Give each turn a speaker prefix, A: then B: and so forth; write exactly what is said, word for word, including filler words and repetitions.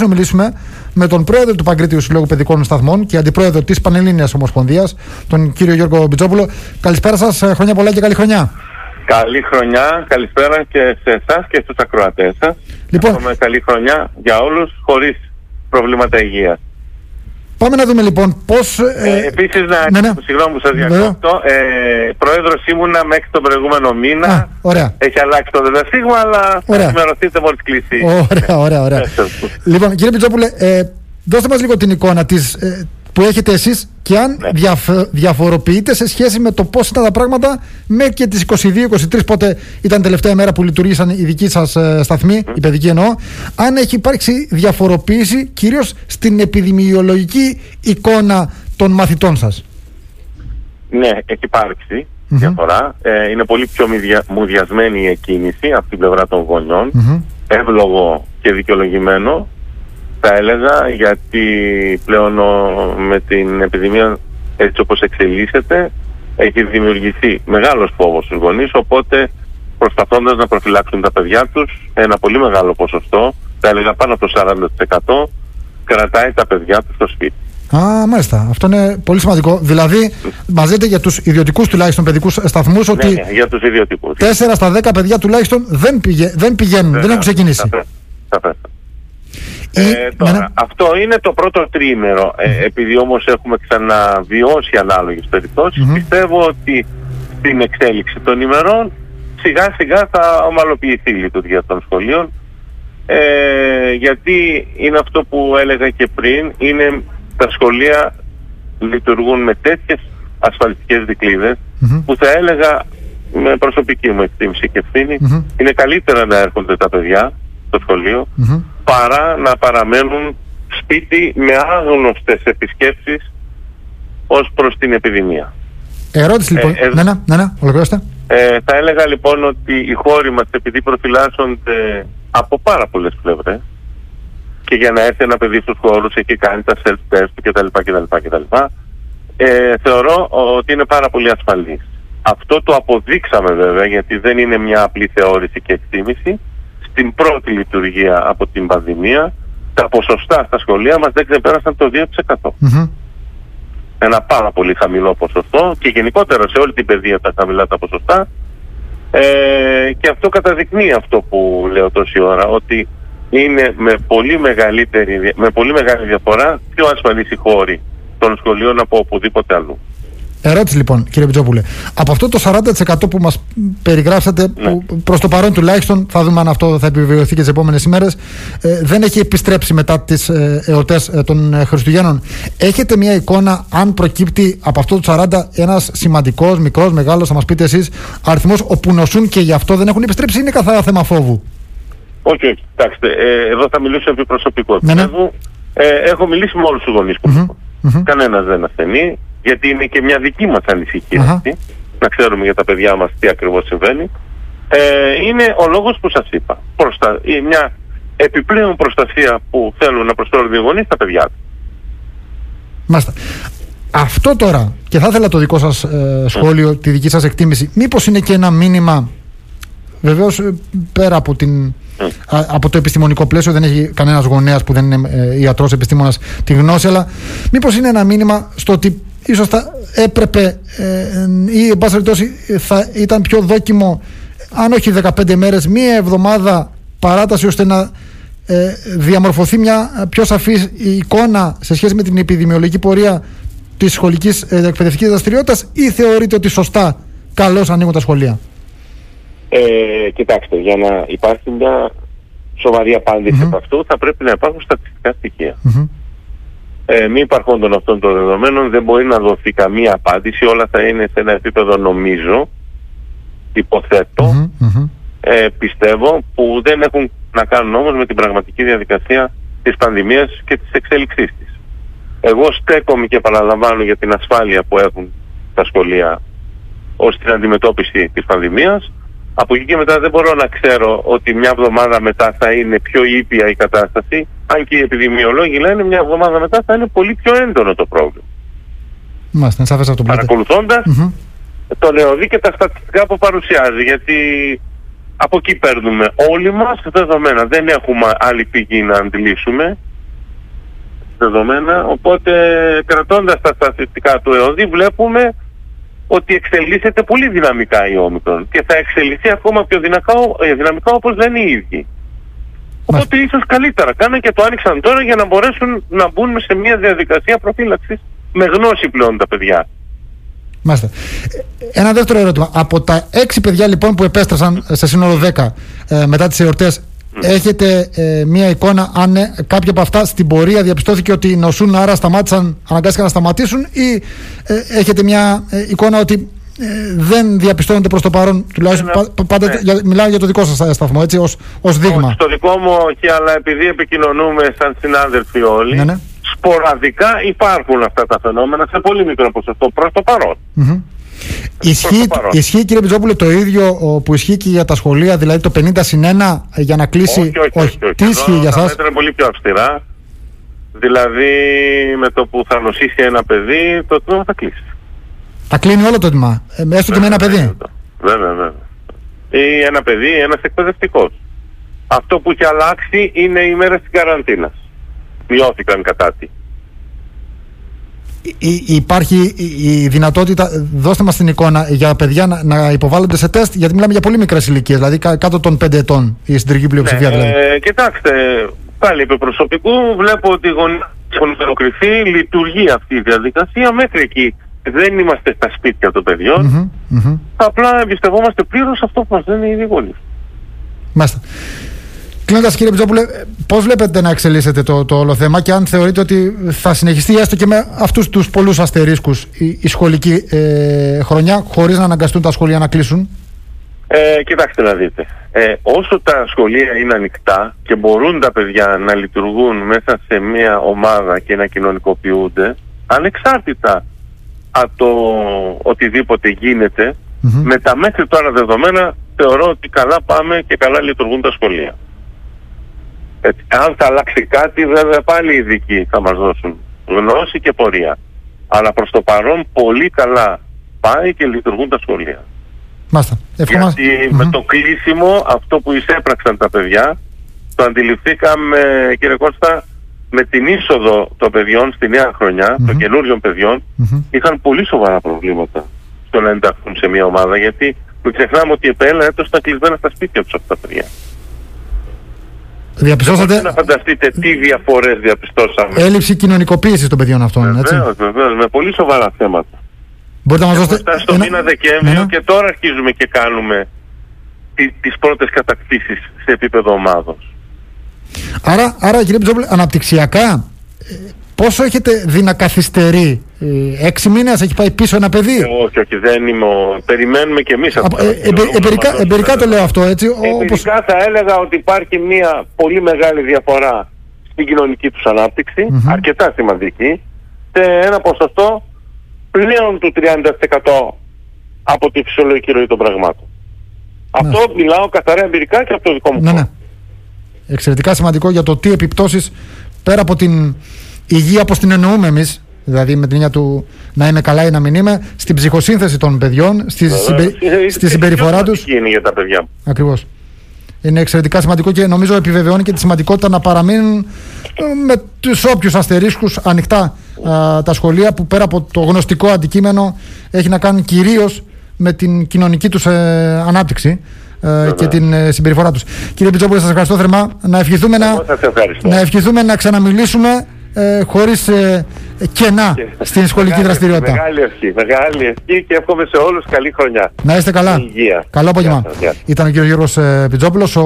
A: να μιλήσουμε με τον πρόεδρο του Παγκρίτιου Συλλόγου Παιδικών Σταθμών και αντιπρόεδρο της Πανελλήνιας Ομοσπονδίας, τον κύριο Γιώργο Μπιτζόπουλο. Καλησπέρα σας, χρόνια πολλά και καλή χρονιά.
B: Καλή χρονιά, καλησπέρα και σε εσάς και στους ακροατές σας.
A: Λοιπόν,
B: έχουμε καλή χρονιά για όλους, χωρίς προβλήματα υγείας.
A: Πάμε να δούμε λοιπόν πώς...
B: Ε, ε, επίσης, να
A: ναι, ναι.
B: συγγνώμη που σας διακόπτω, ε, πρόεδρος ήμουνα μέχρι τον προηγούμενο μήνα.
A: Α, ωραία.
B: Έχει αλλάξει το δεδαστήγμα, αλλά θα ενημερωθείτε μόλις κλείσει.
A: Ωραία, ωραία, ωραία. Λοιπόν, κύριε Μπιτζόπουλε, ε, δώστε μας λίγο την εικόνα της, ε, που έχετε εσείς και αν ναι. διαφ, διαφοροποιείτε σε σχέση με το πώς ήταν τα πράγματα μέχρι και τις είκοσι δύο είκοσι τρεις, πότε ήταν τελευταία μέρα που λειτουργήσαν οι δικοί σας ε, σταθμοί, mm. η παιδική εννοώ, αν έχει υπάρξει διαφοροποίηση κυρίως στην επιδημιολογική εικόνα των μαθητών σας.
B: Ναι, έχει υπάρξει mm-hmm. διαφορά. Ε, είναι πολύ πιο μουδια, μουδιασμένη η εκκίνηση από την πλευρά των γονιών. Mm-hmm. Εύλογο και δικαιολογημένο, θα έλεγα, γιατί πλέον με την επιδημία έτσι όπως εξελίσσεται έχει δημιουργηθεί μεγάλος φόβος στους γονείς, οπότε προσπαθώντας να προφυλάξουν τα παιδιά τους, ένα πολύ μεγάλο ποσοστό, θα έλεγα πάνω από το σαράντα τοις εκατό, κρατάει τα παιδιά τους στο σπίτι.
A: Α, μάλιστα. Αυτό είναι πολύ σημαντικό. Δηλαδή, μαζεύεται για τους ιδιωτικούς τουλάχιστον παιδικούς σταθμούς ότι
B: ναι, ναι, για τους ιδιωτικούς.
A: τέσσερα στα δέκα παιδιά τουλάχιστον δεν, πηγα... δεν πηγαίνουν, δεν, δεν έχουν ξεκινήσει.
B: Ε, τώρα, ναι. Αυτό είναι το πρώτο τριήμερο. Ε, επειδή όμως έχουμε ξαναβιώσει ανάλογες περιπτώσεις, mm-hmm. πιστεύω ότι στην εξέλιξη των ημερών σιγά σιγά θα ομαλοποιηθεί η λειτουργία των σχολείων, ε, γιατί είναι αυτό που έλεγα και πριν, είναι τα σχολεία λειτουργούν με τέτοιες ασφαλιστικές δικλείδες mm-hmm. που θα έλεγα με προσωπική μου εκτίμηση και ευθύνη mm-hmm. είναι καλύτερα να έρχονται τα παιδιά στο σχολείο mm-hmm. παρά να παραμένουν σπίτι με άγνωστες επισκέψεις ως προς την επιδημία.
A: Ερώτηση λοιπόν. Ε, ε, ναι, ναι, ναι, ναι, ολοκληρώστε.
B: Ε, θα έλεγα λοιπόν ότι οι χώροι μας, επειδή προφυλάσσονται από πάρα πολλές πλευρές και για να έρθει ένα παιδί στους χώρους έχει κάνει τα self-test κτλ, κτλ, κτλ. Ε, θεωρώ ότι είναι πάρα πολύ ασφαλής. Αυτό το αποδείξαμε βέβαια, γιατί δεν είναι μια απλή θεώρηση και εκτίμηση. Στην πρώτη λειτουργία από την πανδημία, τα ποσοστά στα σχολεία μας δεν ξεπέρασαν το δύο τοις εκατό. Mm-hmm. Ένα πάρα πολύ χαμηλό ποσοστό και γενικότερα σε όλη την παιδεία τα χαμηλά τα ποσοστά. Ε, και αυτό καταδεικνύει αυτό που λέω τόση ώρα, ότι είναι με πολύ, μεγαλύτερη, με πολύ μεγάλη διαφορά πιο ασφαλής η χώρη των σχολείων από οπουδήποτε αλλού.
A: Ερώτηση λοιπόν, κύριε Μπιτζόπουλε. Από αυτό το σαράντα τοις εκατό που μας περιγράψατε, ναι. που προς το παρόν τουλάχιστον, θα δούμε αν αυτό θα επιβεβαιωθεί και τις επόμενες ημέρες, ε, δεν έχει επιστρέψει μετά τις ε, εορτές ε, των ε, Χριστουγέννων. Έχετε μια εικόνα αν προκύπτει από αυτό το σαράντα ένας σημαντικός, μικρός, μεγάλος, θα μας πείτε εσείς, αριθμός όπου νοσούν και γι' αυτό δεν έχουν επιστρέψει, είναι καθαρά θέμα φόβου?
B: Όχι, όχι. Κοιτάξτε, ε, εδώ θα μιλήσω επί προσωπικό
A: επίπεδο.
B: Ναι, ναι. ε, έχω μιλήσει με όλους τους γονείς που mm-hmm. mm-hmm. κανένας δεν ασθενεί. Γιατί είναι και μια δική μας ανησυχία, uh-huh. να ξέρουμε για τα παιδιά μας τι ακριβώς συμβαίνει. Ε, είναι ο λόγος που σας είπα. Προστα... Μια επιπλέον προστασία που θέλουν να προσφέρουν οι γονείς στα παιδιά τους.
A: Μάλιστα. Αυτό τώρα, και θα ήθελα το δικό σας ε, σχόλιο, mm. τη δική σας εκτίμηση, μήπως είναι και ένα μήνυμα, βεβαίως πέρα από, την, mm. α, από το επιστημονικό πλαίσιο, δεν έχει κανένας γονέας που δεν είναι ε, ιατρός, επιστήμονας τη γνώση, αλλά μήπως είναι ένα μήνυμα στο ότι ίσως θα έπρεπε ε, ή εν πάση περιπτώσει θα ήταν πιο δόκιμο, αν όχι δεκαπέντε μέρες, μία εβδομάδα παράταση, ώστε να ε, διαμορφωθεί μια πιο σαφή εικόνα σε σχέση με την επιδημιολογική πορεία της σχολικής ε, εκπαιδευτικής δραστηριότητας, ή θεωρείτε ότι σωστά καλώς ανοίγουν τα σχολεία?
B: Ε, κοιτάξτε, για να υπάρχει μια σοβαρή απάντηση mm-hmm. από αυτού θα πρέπει να υπάρχουν στατιστικά στοιχεία. Mm-hmm. Ε, μη υπαρχόντων αυτών των δεδομένων δεν μπορεί να δοθεί καμία απάντηση. Όλα θα είναι σε ένα επίπεδο, νομίζω, υποθέτω, mm-hmm, mm-hmm. Ε, πιστεύω, που δεν έχουν να κάνουν όμως με την πραγματική διαδικασία της πανδημίας και της εξέλιξής της. Εγώ στέκομαι και παραλαμβάνω για την ασφάλεια που έχουν τα σχολεία ως την αντιμετώπιση της πανδημίας. Από εκεί και μετά δεν μπορώ να ξέρω ότι μια εβδομάδα μετά θα είναι πιο ήπια η κατάσταση, αν και οι επιδημιολόγοι λένε μια εβδομάδα μετά θα είναι πολύ πιο έντονο το πρόβλημα.
A: Μάλιστα, σαφές αυτό.
B: Παρακολουθώντας mm-hmm. το νεοδί και τα στατιστικά που παρουσιάζει, γιατί από εκεί παίρνουμε όλοι μας δεδομένα. Δεν έχουμε άλλη πηγή να αντιλήσουμε δεδομένα, οπότε κρατώντας τα στατιστικά του ΕΟΔΗ βλέπουμε ότι εξελίσσεται πολύ δυναμικά η Όμικρον και θα εξελιχθεί ακόμα πιο δυναμικά, δυναμικά όπως λένε οι ίδιοι. Οπότε ίσως καλύτερα κάναν και το άνοιξαν τώρα για να μπορέσουν να μπουν σε μια διαδικασία προφύλαξης με γνώση πλέον τα παιδιά.
A: Μάλιστα. Ένα δεύτερο ερώτημα. Από τα έξι παιδιά λοιπόν που επέστρεψαν σε σύνολο δέκα ε, μετά τις εορτές, mm. έχετε ε, μία εικόνα αν ε, κάποια από αυτά στην πορεία διαπιστώθηκε ότι νοσούν, άρα σταμάτησαν, αναγκάστηκαν να σταματήσουν, ή ε, έχετε μία ε, εικόνα ότι ε, δεν διαπιστώνεται προς το παρόν, τουλάχιστον ναι, πα, πάντα ναι. για, μιλάω για το δικό σας σταθμό, έτσι, ως, ως δείγμα. Όχι,
B: στο δικό μου όχι, αλλά επειδή επικοινωνούμε σαν συνάδελφοι όλοι, ναι, ναι. σποραδικά υπάρχουν αυτά τα φαινόμενα σε πολύ μικρό ποσοστό προς το παρόν. Mm-hmm.
A: Ισχύει, ισχύει κύριε Πιτζόπουλε το ίδιο που ισχύει και για τα σχολεία, δηλαδή το πενήντα συν ένα για να κλείσει?
B: Όχι, όχι, όχι, όχι.
A: Τι ισχύει για σας?
B: Τα μέτρα είναι πολύ πιο αυστηρά. Δηλαδή με το που θα νοσήσει ένα παιδί, το τμήμα θα κλείσει.
A: Θα κλείνει όλο το τμήμα, έστω βέβαια, και με ένα παιδί?
B: Βέβαια, βέβαια. Ή ένα παιδί, ένας εκπαιδευτικός. Αυτό που έχει αλλάξει είναι οι μέρες της καραντίνας. Μειώθηκαν κατά τι.
A: Ή, υπάρχει η δυνατότητα, δώστε μας την εικόνα, για παιδιά να, να υποβάλλονται σε τεστ, γιατί μιλάμε για πολύ μικρές ηλικίες, δηλαδή κά, κάτω των πέντε ετών η συντηρητική πλειοψηφία, ναι, δηλαδή.
B: Ε, κοιτάξτε, πάλι επί προσωπικού βλέπω ότι οι γονείς έχουν ολοκληρωθεί, λειτουργεί αυτή η διαδικασία μέχρι εκεί. Δεν είμαστε στα σπίτια των παιδιών, mm-hmm, mm-hmm. απλά εμπιστευόμαστε πλήρως αυτό που μας λένε οι γονείς.
A: Μάλιστα. Κλείνοντας κύριε Πιτζόπουλε, πώς βλέπετε να εξελίσσεται το, το όλο θέμα και αν θεωρείτε ότι θα συνεχιστεί έστω και με αυτούς τους πολλούς αστερίσκους η, η σχολική ε, χρονιά, χωρίς να αναγκαστούν τα σχολεία να κλείσουν?
B: Ε, κοιτάξτε να δείτε, ε, όσο τα σχολεία είναι ανοιχτά και μπορούν τα παιδιά να λειτουργούν μέσα σε μια ομάδα και να κοινωνικοποιούνται, ανεξάρτητα από το οτιδήποτε γίνεται, mm-hmm. με τα μέχρι τώρα δεδομένα θεωρώ ότι καλά πάμε και καλά λειτουργούν τα σχολεία. Έτσι, αν θα αλλάξει κάτι, βέβαια πάλι οι ειδικοί θα μας δώσουν γνώση και πορεία. Αλλά προς το παρόν πολύ καλά πάει και λειτουργούν τα σχολεία.
A: Μάλιστα.
B: Γιατί mm-hmm. με το κλείσιμο, αυτό που εισέπραξαν τα παιδιά, το αντιληφθήκαμε, κύριε Κώστα, με την είσοδο των παιδιών στη νέα χρονιά, mm-hmm. των καινούριων παιδιών, mm-hmm. είχαν πολύ σοβαρά προβλήματα στο να ενταχθούν σε μια ομάδα, γιατί μην ξεχνάμε ότι επ' ένα έτος ήταν κλεισμένα στα σπίτια τους αυτά τα παιδιά.
A: Διαπιστώσατε...
B: Δεν να φανταστείτε τι διαφορές διαπιστώσαμε.
A: Έλλειψη κοινωνικοποίησης των παιδιών αυτών, έτσι.
B: Βεβαίως, βεβαίως, με πολύ σοβαρά θέματα.
A: Μπορείτε να μας δώσετε...
B: Φτάσει στο ένα... μήνα Δεκέμβριο ναι. και τώρα αρχίζουμε και κάνουμε τι, τις πρώτες κατακτήσεις σε επίπεδο ομάδος.
A: Άρα, άρα κύριε Πιτζόπουλε, αναπτυξιακά, πόσο έχετε δει να καθυστερεί? Ε, έξι μήνες έχει πάει πίσω ένα παιδί?
B: Ε, όχι, όχι, δεν είμαι. Ο... Περιμένουμε κι εμείς αυτό.
A: Ε, ε, εμπειρικά, εμπειρικά το λέω αυτό, έτσι.
B: Εμπειρικά όπως... θα έλεγα ότι υπάρχει μια πολύ μεγάλη διαφορά στην κοινωνική τους ανάπτυξη, mm-hmm. αρκετά σημαντική, σε ένα ποσοστό πλέον του τριάντα τοις εκατό από τη φυσιολογική ροή των πραγμάτων. Ναι. Αυτό μιλάω καθαρά εμπειρικά και από το δικό μου
A: ναι, ναι. Εξαιρετικά σημαντικό για το τι επιπτώσεις πέρα από την υγεία όπως την εννοούμε εμείς, δηλαδή με την έννοια του να είμαι καλά ή να μην είμαι, στην ψυχοσύνθεση των παιδιών, στη, συμπε... στη συμπεριφορά τους.
B: Είναι για τα παιδιά.
A: Ακριβώς. Είναι εξαιρετικά σημαντικό και νομίζω επιβεβαιώνει και τη σημαντικότητα να παραμείνουν με τους όποιους αστερίσκους ανοιχτά α, τα σχολεία, που πέρα από το γνωστικό αντικείμενο έχει να κάνει κυρίως με την κοινωνική τους ε, ανάπτυξη ε, και την ε, συμπεριφορά τους. Κύριε Πιτζόπουλε, σας ευχαριστώ θερμά. Να ευχηθούμε να, να, ευχηθούμε να ξαναμιλήσουμε ε, χωρίς ε, κενά και, στην σχολική μεγάλη δραστηριότητα.
B: Μεγάλη ευχή, μεγάλη ευχή και εύχομαι σε όλους καλή χρονιά.
A: Να είστε καλά.
B: Υγεία.
A: Καλό απόγευμα. Ήταν ο κύριος Γιώργος Πιτζόπουλος.